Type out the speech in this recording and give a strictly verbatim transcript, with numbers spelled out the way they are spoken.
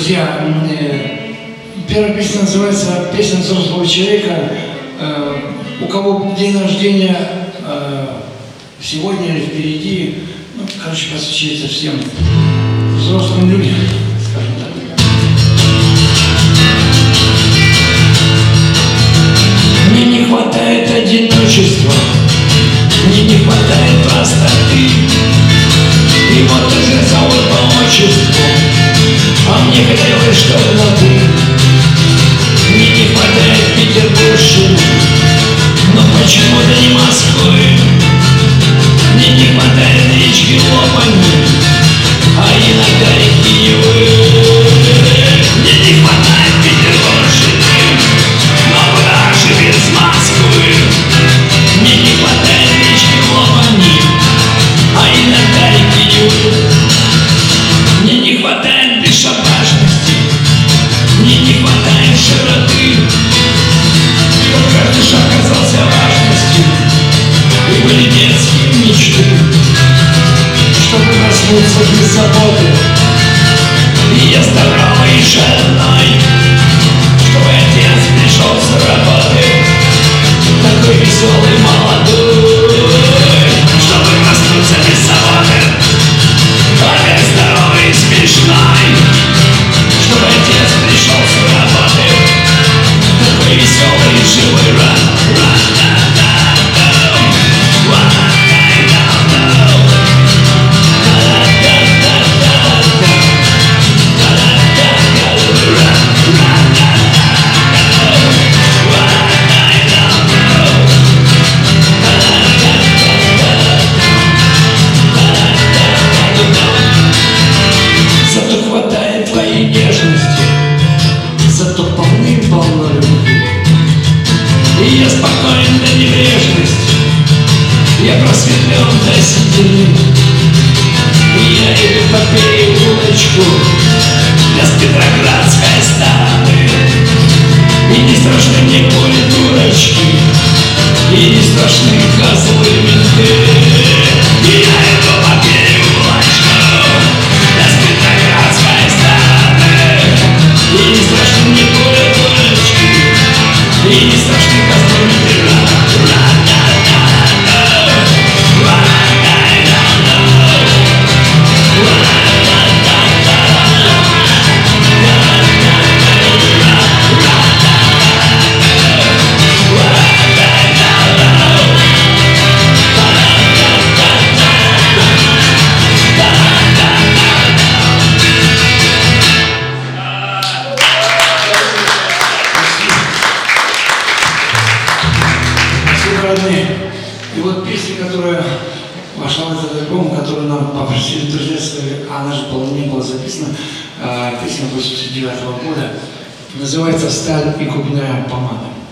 Друзья, первая песня называется «Песня взрослого человека». У кого день рождения сегодня или впереди, ну, короче, посвящается всем взрослым людям, скажем так. Мне не хватает одиночества, мне не хватает простоты. И вот уже зовут по отчеству, а мне хотелось, чтобы на «ты». Мне не хватает петербургщины, но почему-то не Москвы. Мне не хватает речки Лопани, а иногда реки Невы. Мне не хватает петербургщины, но куда же без Москвы? Мне не хватает речки Лопани, а иногда реки Невы. Мне не хватает бесшабашности, мне не хватает широты, чтоб каждый шаг казался важностью, и были детские мечты, чтобы проснуться без заботы, и я здоровой женой, чтобы отец пришел с работы, такой веселый, молодой, чтобы проснуться без заботы, такой здоровый и смешной, чтобы отец пришел с работы, такой веселый и живой. Ран, ран, да, да, да, ран, да, да, да, зато хватает твоей нежности, зато полным-полно любви. И я спокоен до небрежности, я просветлен до седины. И я иду по переулочку я с Петроградской стороны. И не страшны мне пули дурочки, и не страшны козлы менты. И я иду по переулочку я с Петроградской стороны. И не страшны мне пули дурочки, и не страшны козлы менты. И вот песня, которая вошла в этот альбом, которую нам попросили друзья, сказали, она же была, не была записана, песня восемьдесят девятого года, называется «Сталь и губная помада».